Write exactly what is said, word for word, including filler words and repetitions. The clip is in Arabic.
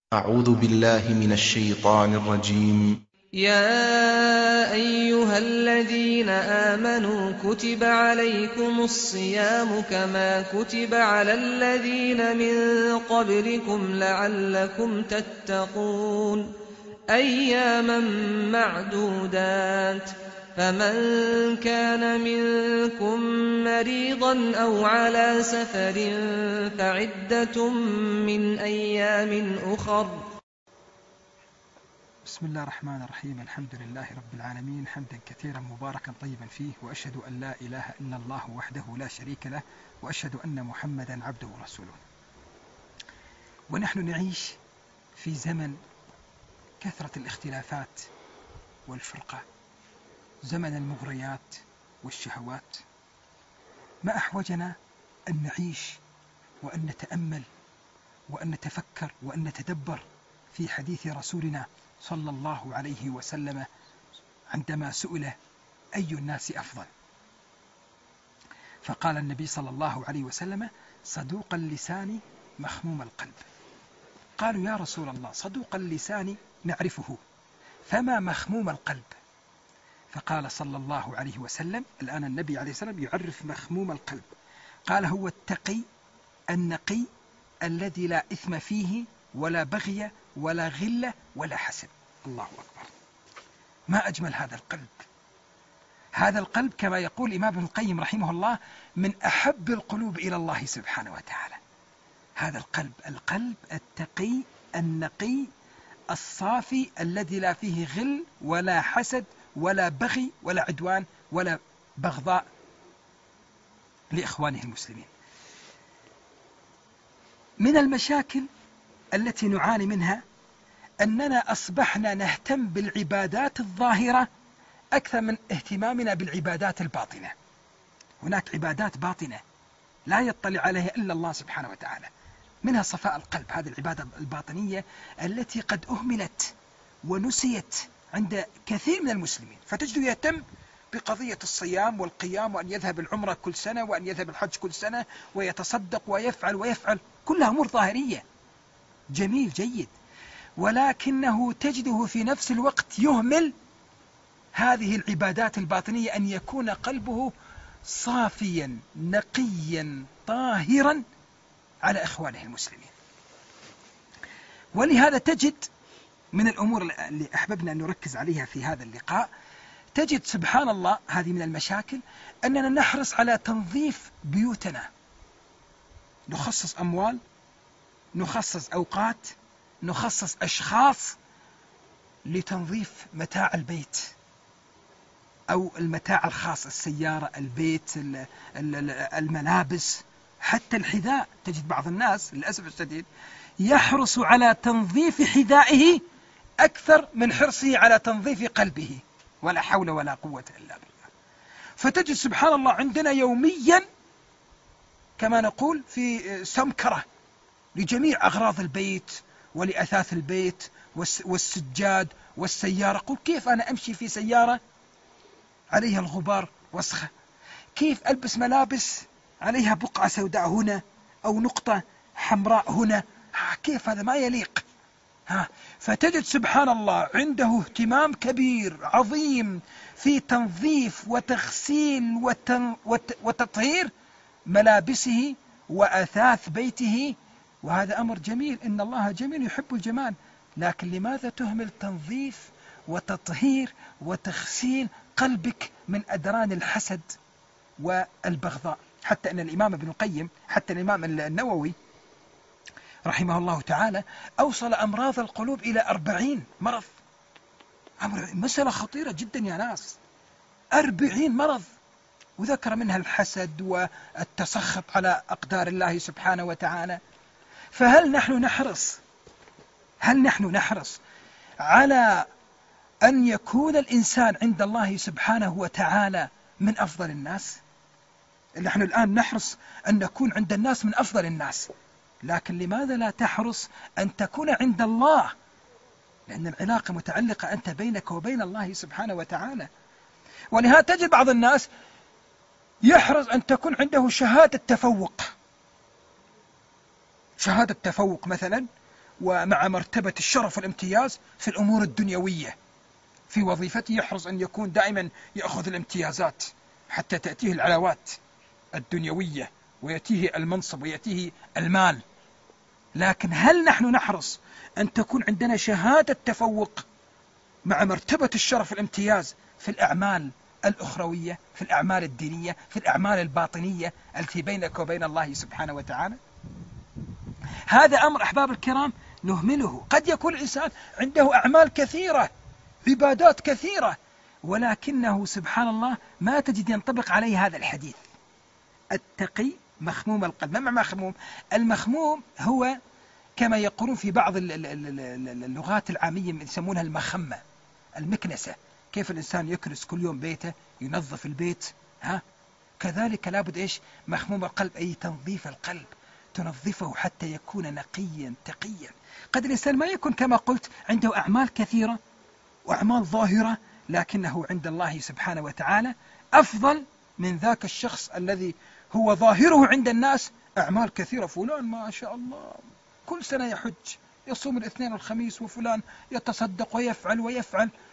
أعوذ بالله من الشيطان الرجيم. يا أيها الذين آمنوا كتب عليكم الصيام كما كتب على الذين من قبلكم لعلكم تتقون أياما معدودات فمن كان منكم مريضا أو على سفر فعدة من أيام أخر. بسم الله الرحمن الرحيم. الحمد لله رب العالمين، حمدا كثيرا مباركا طيبا فيه، وأشهد أن لا إله إلا الله وحده لا شريك له، وأشهد أن محمدا عبده ورسوله. ونحن نعيش في زمن كثرة الاختلافات والفرقة، زمن المغريات والشهوات. ما أحوجنا أن نعيش وأن نتأمل وأن نتفكر وأن نتدبر في حديث رسولنا صلى الله عليه وسلم عندما سئل أي الناس أفضل، فقال النبي صلى الله عليه وسلم: صدوق اللسان مخموم القلب. قالوا: يا رسول الله، صدوق اللسان نعرفه، فما مخموم القلب؟ فقال صلى الله عليه وسلم، الآن النبي عليه السلام يعرف مخموم القلب، قال: هو التقي النقي الذي لا إثم فيه ولا بغي ولا غلة ولا حسد. الله أكبر، ما أجمل هذا القلب. هذا القلب كما يقول الإمام ابن القيم رحمه الله من أحب القلوب إلى الله سبحانه وتعالى. هذا القلب، القلب التقي النقي الصافي الذي لا فيه غل ولا حسد ولا بغي ولا عدوان ولا بغضاء لإخوانه المسلمين. من المشاكل التي نعاني منها أننا أصبحنا نهتم بالعبادات الظاهرة أكثر من اهتمامنا بالعبادات الباطنة. هناك عبادات باطنة لا يطلع عليها إلا الله سبحانه وتعالى، منها صفاء القلب، هذه العبادة الباطنية التي قد أهملت ونسيت عند كثير من المسلمين، فتجده يهتم بقضية الصيام والقيام، وأن يذهب العمرة كل سنة، وأن يذهب الحج كل سنة، ويتصدق ويفعل ويفعل، كلها أمور ظاهرية، جميل جيد، ولكنه تجده في نفس الوقت يهمل هذه العبادات الباطنية، أن يكون قلبه صافيا نقيا طاهرا على إخوانه المسلمين. ولهذا تجد من الأمور اللي أحببنا أن نركز عليها في هذا اللقاء، تجد سبحان الله هذه من المشاكل أننا نحرص على تنظيف بيوتنا، نخصص أموال، نخصص أوقات، نخصص أشخاص لتنظيف متاع البيت أو المتاع الخاص، السيارة، البيت، الملابس، حتى الحذاء. تجد بعض الناس للأسف الشديد يحرص على تنظيف حذائه أكثر من حرصه على تنظيف قلبه، ولا حول ولا قوة إلا بالله. فتجد سبحان الله عندنا يوميا كما نقول في سمكرة لجميع أغراض البيت ولأثاث البيت والسجاد والسيارة. قل كيف أنا أمشي في سيارة عليها الغبار وسخة؟ كيف ألبس ملابس عليها بقعة سوداء هنا أو نقطة حمراء هنا؟ كيف هذا؟ ما يليق. ها فتجد سبحان الله عنده اهتمام كبير عظيم في تنظيف وتغسيل وتن وتطهير ملابسه وأثاث بيته، وهذا أمر جميل، إن الله جميل يحب الجمال، لكن لماذا تهمل تنظيف وتطهير وتغسيل قلبك من أدران الحسد والبغضاء؟ حتى أن الإمام ابن القيم، حتى الإمام النووي رحمه الله تعالى أوصل أمراض القلوب إلى أربعين مرض. مسألة خطيرة جدا يا ناس، أربعين مرض، وذكر منها الحسد والتسخط على أقدار الله سبحانه وتعالى. فهل نحن نحرص هل نحن نحرص على أن يكون الإنسان عند الله سبحانه وتعالى من أفضل الناس؟ نحن الآن نحرص أن نكون عند الناس من أفضل الناس، لكن لماذا لا تحرص أن تكون عند الله؟ لأن العلاقة متعلقة أنت بينك وبين الله سبحانه وتعالى. ولهذا تجد بعض الناس يحرص أن تكون عنده شهادة تفوق، شهادة تفوق مثلا، ومع مرتبة الشرف والامتياز في الأمور الدنيوية. في وظيفته يحرص أن يكون دائما يأخذ الامتيازات حتى تأتيه العلاوات الدنيوية ويأتيه المنصب ويأتيه المال. لكن هل نحن نحرص أن تكون عندنا شهادة تفوق مع مرتبة الشرف والامتياز في الأعمال الأخروية، في الأعمال الدينية، في الأعمال الباطنية التي بينك وبين الله سبحانه وتعالى؟ هذا أمر أحباب الكرام نهمله. قد يكون الإنسان عنده أعمال كثيرة، عبادات كثيرة، ولكنه سبحان الله ما تجد ينطبق عليه هذا الحديث: التقي مخموم القلب. ما معنى مخموم؟ المخموم هو كما يقولون في بعض اللغات العامية يسمونها المخمة، المكنسة. كيف الإنسان يكنس كل يوم بيته، ينظف البيت، ها؟ كذلك لابد إيش؟ مخموم القلب، أي تنظيف القلب، تنظفه حتى يكون نقيا تقيا. قد الإنسان ما يكون كما قلت عنده أعمال كثيرة وأعمال ظاهرة، لكنه عند الله سبحانه وتعالى أفضل من ذاك الشخص الذي هو ظاهره عند الناس أعمال كثيرة. فلان ما شاء الله كل سنة يحج، يصوم الاثنين والخميس، وفلان يتصدق ويفعل ويفعل،